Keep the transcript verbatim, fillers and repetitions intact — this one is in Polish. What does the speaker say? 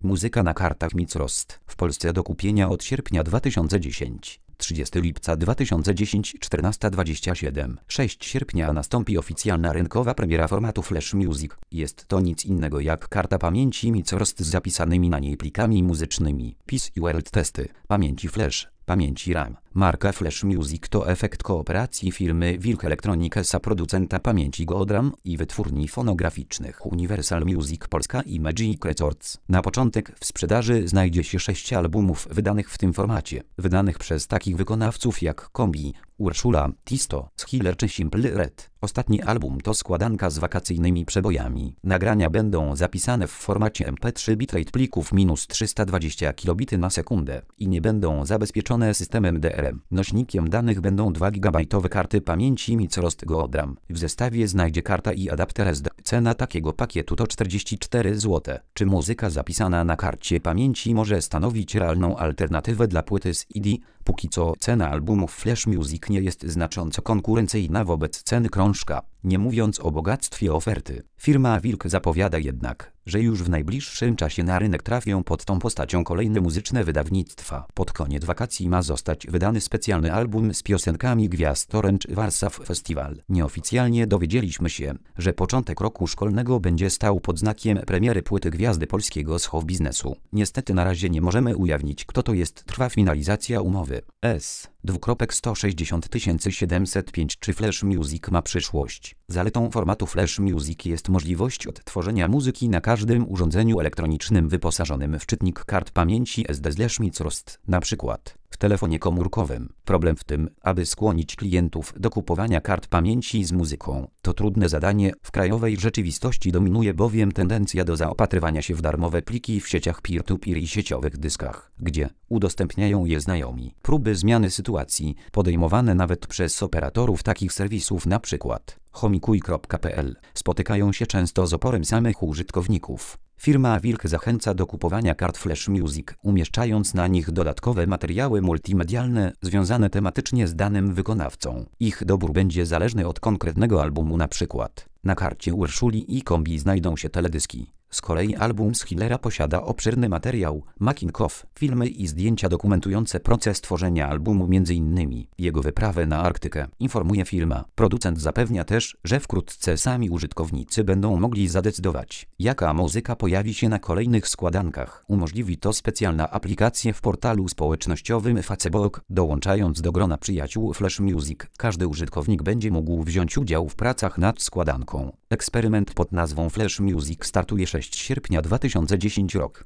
Muzyka na kartach Microsoft w Polsce do kupienia od sierpnia dwa tysiące dziesiątego. trzydziestego lipca dwa tysiące dziesiątego czternaста dwadzieścia siedem. sześciego sierpnia nastąpi oficjalna rynkowa premiera formatu Flash Music. Jest to nic innego jak karta pamięci Microsoft z zapisanymi na niej plikami muzycznymi. P C World Testy. Pamięci Flash. Pamięci RAM. Marka Flash Music to efekt kooperacji firmy Wilk Electronic S A, producenta pamięci Godram i wytwórni fonograficznych Universal Music Polska i Magic Records. Na początek w sprzedaży znajdzie się sześć albumów wydanych w tym formacie. Wydanych przez takich wykonawców jak Kombi, Urszula, Tisto, Schiller czy Simple Red. Ostatni album to składanka z wakacyjnymi przebojami. Nagrania będą zapisane w formacie M P trzy bitrate plików minus trzysta dwadzieścia kilobitów na sekundę i nie będą zabezpieczone systemem D R M. Nośnikiem danych będą dwa gigabajtowe karty pamięci Microsoft Godram. W zestawie znajdzie karta i adapter S D. Cena takiego pakietu to czterdzieści cztery złote. Czy muzyka zapisana na karcie pamięci może stanowić realną alternatywę dla płyty z C D? Póki co cena albumów Flash Music nie jest znacząco konkurencyjna wobec ceny krążka, nie mówiąc o bogactwie oferty. Firma Wilk zapowiada jednak, że już w najbliższym czasie na rynek trafią pod tą postacią kolejne muzyczne wydawnictwa. Pod koniec wakacji ma zostać wydany specjalny album z piosenkami gwiazd Orange Warsaw Festival. Nieoficjalnie dowiedzieliśmy się, że początek roku szkolnego będzie stał pod znakiem premiery płyty gwiazdy polskiego show biznesu. Niestety na razie nie możemy ujawnić, kto to jest. Trwa finalizacja umowy. S. Dwukropek sto sześćdziesiąt tysięcy siedemset pięć. Czy Flash Music ma przyszłość? Zaletą formatu Flash Music jest możliwość odtworzenia muzyki na każdym urządzeniu elektronicznym wyposażonym w czytnik kart pamięci S D slash Microsoft, na przykład w telefonie komórkowym. Problem w tym, aby skłonić klientów do kupowania kart pamięci z muzyką. To trudne zadanie. W krajowej rzeczywistości dominuje bowiem tendencja do zaopatrywania się w darmowe pliki w sieciach peer-to-peer i sieciowych dyskach, gdzie udostępniają je znajomi. Próby zmiany sytuacji, podejmowane nawet przez operatorów takich serwisów, na przykład homikuj kropka p l, spotykają się często z oporem samych użytkowników. Firma Wilk zachęca do kupowania kart Flash Music, umieszczając na nich dodatkowe materiały multimedialne związane tematycznie z danym wykonawcą. Ich dobór będzie zależny od konkretnego albumu, na przykład na karcie Urszuli i Kombi znajdą się teledyski. Z kolei album Schillera posiada obszerny materiał, making of, filmy i zdjęcia dokumentujące proces tworzenia albumu, między innymi jego wyprawę na Arktykę, informuje firma. Producent zapewnia też, że wkrótce sami użytkownicy będą mogli zadecydować, jaka muzyka pojawi się na kolejnych składankach. Umożliwi to specjalna aplikacja w portalu społecznościowym Facebook. Dołączając do grona przyjaciół Flash Music, każdy użytkownik będzie mógł wziąć udział w pracach nad składanką. Eksperyment pod nazwą Flash Music startuje sześciego sierpnia dwa tysiące dziesiątego rok.